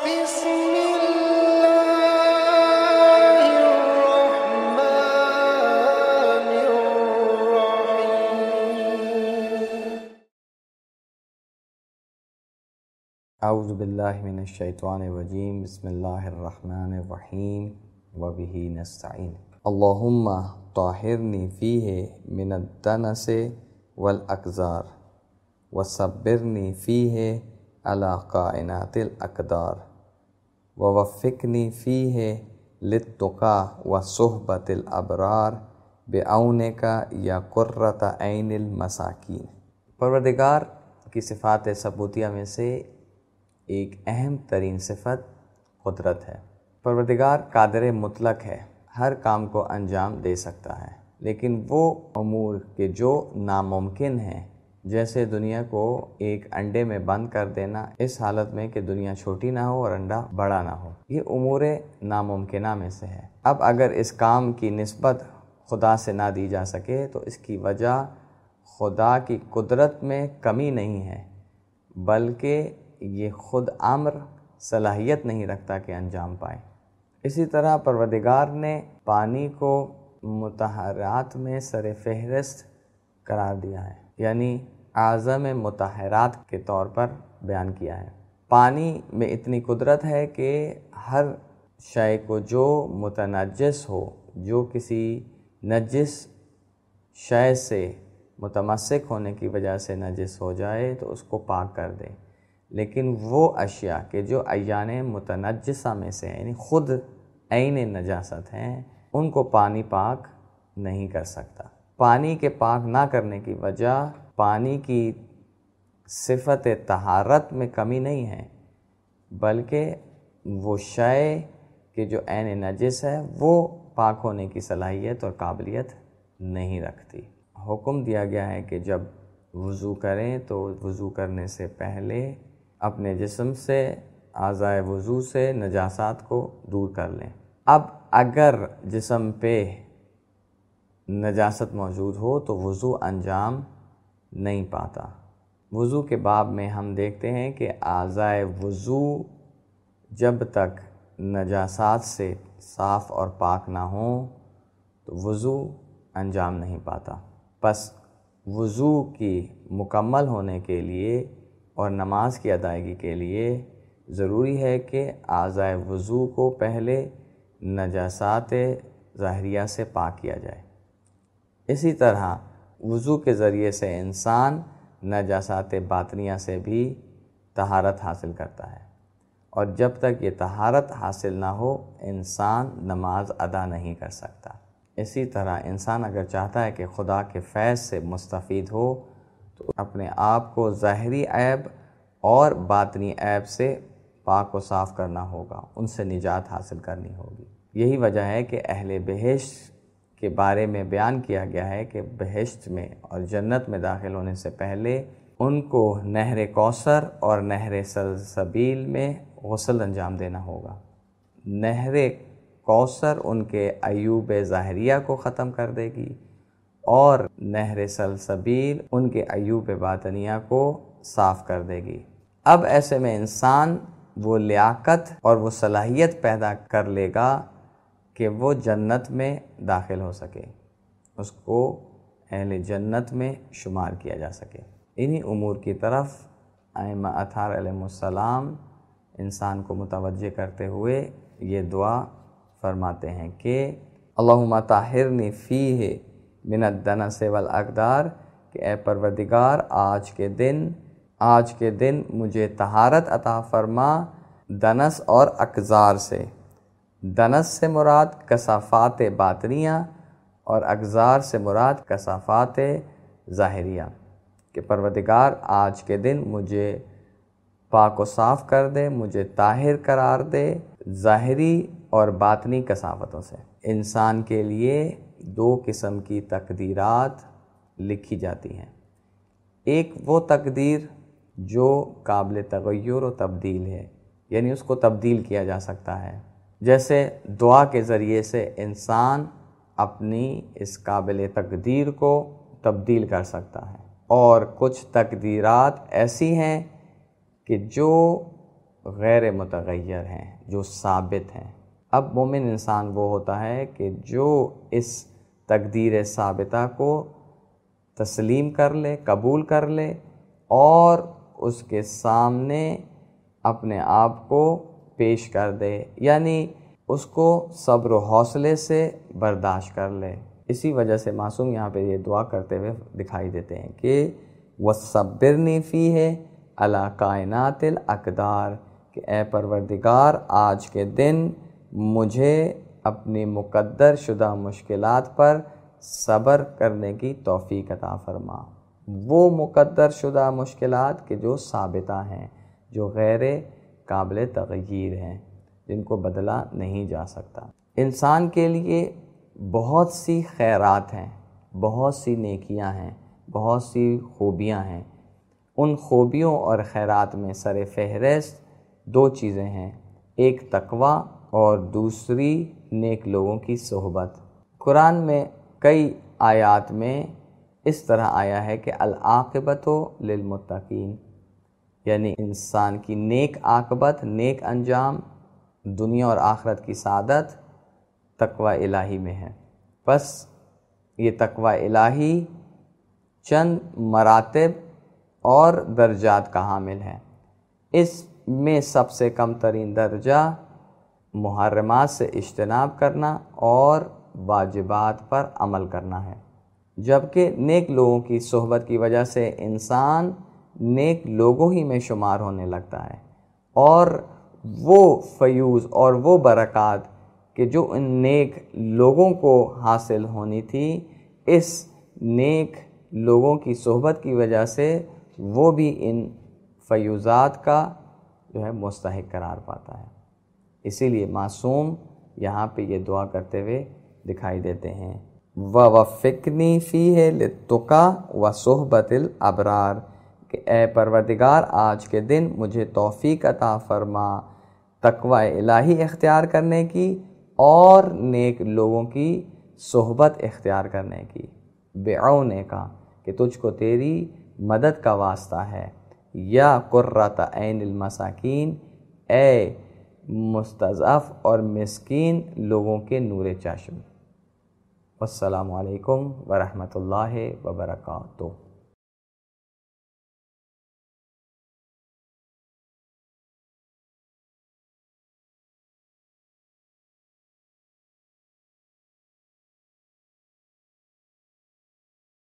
بسم الله الرحمن الرحيم. اعوذ باللہ من الشیطان الرجیم. بسم اللہ الرحمن الرحیم وبہ نستعین. اللہم طہرنی فیہ من الدنس والاقذار وصبرنی فیہ علی کائنات الاقدار ووفقنی فیہ للتقی وصحبۃ الابرار بعونک یا قرۃ عین المساکین. پروردگار کی صفات ثبوتیہ میں سے ایک اہم ترین صفت قدرت ہے. پروردگار قادر مطلق ہے، ہر کام کو انجام دے سکتا ہے، لیکن وہ امور کے جو ناممکن ہیں، جیسے دنیا کو ایک انڈے میں بند کر دینا اس حالت میں کہ دنیا چھوٹی نہ ہو اور انڈا بڑا نہ ہو، یہ امور ناممکنہ میں سے ہے. اب اگر اس کام کی نسبت خدا سے نہ دی جا سکے تو اس کی وجہ خدا کی قدرت میں کمی نہیں ہے، بلکہ یہ خود امر صلاحیت نہیں رکھتا کہ انجام پائے. اسی طرح پروردگار نے پانی کو مطہرات میں سر فہرست قرار دیا ہے، یعنی اعظم مطہرات کے طور پر بیان کیا ہے. پانی میں اتنی قدرت ہے کہ ہر شے کو جو متنجس ہو، جو کسی نجس شے سے متمسک ہونے کی وجہ سے نجس ہو جائے تو اس کو پاک کر دے، لیکن وہ اشیاء کہ جو عیان متنجسہ میں سے ہیں، یعنی خود عین نجاست ہیں، ان کو پانی پاک نہیں کر سکتا. پانی کے پاک نہ کرنے کی وجہ پانی کی صفت طہارت میں کمی نہیں ہے، بلکہ وہ شے کہ جو عین نجس ہے وہ پاک ہونے کی صلاحیت اور قابلیت نہیں رکھتی. حکم دیا گیا ہے کہ جب وضو کریں تو وضو کرنے سے پہلے اپنے جسم سے اعضائے وضو سے نجاسات کو دور کر لیں. اب اگر جسم پہ نجاست موجود ہو تو وضو انجام نہیں پاتا. وضو کے باب میں ہم دیکھتے ہیں کہ اعضائے وضو جب تک نجاسات سے صاف اور پاک نہ ہوں تو وضو انجام نہیں پاتا. پس وضو کی مکمل ہونے کے لیے اور نماز کی ادائیگی کے لیے ضروری ہے کہ اعضائے وضو کو پہلے نجاسات ظاہریہ سے پاک کیا جائے. اسی طرح وضو کے ذریعے سے انسان نجاسات باطنیہ سے بھی طہارت حاصل کرتا ہے، اور جب تک یہ طہارت حاصل نہ ہو انسان نماز ادا نہیں کر سکتا. اسی طرح انسان اگر چاہتا ہے کہ خدا کے فیض سے مستفید ہو تو اپنے آپ کو ظاہری عیب اور باطنی عیب سے پاک و صاف کرنا ہوگا، ان سے نجات حاصل کرنی ہوگی. یہی وجہ ہے کہ اہل بہشت کے بارے میں بیان کیا گیا ہے کہ بہشت میں اور جنت میں داخل ہونے سے پہلے ان کو نہر کوثر اور نہر سلسبیل میں غسل انجام دینا ہوگا. نہر کوثر ان کے عیوب ظاہریہ کو ختم کر دے گی اور نہر سلسبیل ان کے عیوب باطنیہ کو صاف کر دے گی. اب ایسے میں انسان وہ لیاقت اور وہ صلاحیت پیدا کر لے گا کہ وہ جنت میں داخل ہو سکے، اس کو اہل جنت میں شمار کیا جا سکے. انہی امور کی طرف ائمہ اطہار علیہم السلام انسان کو متوجہ کرتے ہوئے یہ دعا فرماتے ہیں کہ اللہم طہرنی فیہ من الدنس والاقدار، کہ اے پروردگار آج کے دن مجھے طہارت عطا فرما دنس اور اقذار سے. دنس سے مراد کثافات باطنیہ اور اقذار سے مراد کثافات ظاہریہ، کہ پروردگار آج کے دن مجھے پاک و صاف کر دے، مجھے طاہر قرار دے ظاہری اور باطنی کثافتوں سے. انسان کے لیے دو قسم کی تقدیرات لکھی جاتی ہیں. ایک وہ تقدیر جو قابل تغیر و تبدیل ہے، یعنی اس کو تبدیل کیا جا سکتا ہے، جیسے دعا کے ذریعے سے انسان اپنی اس قابل تقدیر کو تبدیل کر سکتا ہے. اور کچھ تقدیرات ایسی ہیں کہ جو غیر متغیر ہیں، جو ثابت ہیں۔ اب مومن انسان وہ ہوتا ہے کہ جو اس تقدیر ثابتہ کو تسلیم کر لے، قبول کر لے اور اس کے سامنے اپنے آپ کو پیش کر دے، یعنی اس کو صبر و حوصلے سے برداشت کر لے۔ اسی وجہ سے معصوم یہاں پہ یہ دعا کرتے ہوئے دکھائی دیتے ہیں کہ وَصَبِّرْنِي فِيهِ عَلَى کائنات الاقدار، کہ اے پروردگار آج کے دن مجھے اپنی مقدر شدہ مشکلات پر صبر کرنے کی توفیق عطا فرما۔ وہ مقدر شدہ مشکلات کہ جو ثابتہ ہیں، جو غیر قابل تغیر ہیں، جن کو بدلا نہیں جا سکتا۔ انسان کے لیے بہت سی خیرات ہیں، بہت سی نیکیاں ہیں، بہت سی خوبیاں ہیں۔ ان خوبیوں اور خیرات میں سر فہرست دو چیزیں ہیں، ایک تقوی اور دوسری نیک لوگوں کی صحبت۔ قرآن میں کئی آیات میں اس طرح آیا ہے کہ العاقبۃ للمتقین، یعنی انسان کی نیک عاقبت، نیک انجام، دنیا اور آخرت کی سعادت تقوی الہی میں ہے۔ بس یہ تقوی الہی چند مراتب اور درجات کا حامل ہے۔ اس میں سب سے کم ترین درجہ محرمات سے اجتناب کرنا اور واجبات پر عمل کرنا ہے، جبکہ نیک لوگوں کی صحبت کی وجہ سے انسان نیک لوگوں ہی میں شمار ہونے لگتا ہے، اور وہ فیوز اور وہ برکات کہ جو ان نیک لوگوں کو حاصل ہونی تھی، اس نیک لوگوں کی صحبت کی وجہ سے وہ بھی ان فیوزات کا جو ہے مستحق قرار پاتا ہے۔ اسی لیے معصوم یہاں پہ یہ دعا کرتے ہوئے دکھائی دیتے ہیں وَوَفِّقْنِي فِيهِ لِلتُّقَىٰ وَصُحْبَةِ الْأَبْرَارِ، کہ اے پروردگار آج کے دن مجھے توفیق عطا فرما تقوی الہی اختیار کرنے کی اور نیک لوگوں کی صحبت اختیار کرنے کی، بعونے کا کہ تجھ کو تیری مدد کا واسطہ ہے، یا قرۃ عین المساکین، اے مستضعف اور مسکین لوگوں کے نور چشم۔ السلام علیکم ورحمۃ اللہ وبرکاتہ۔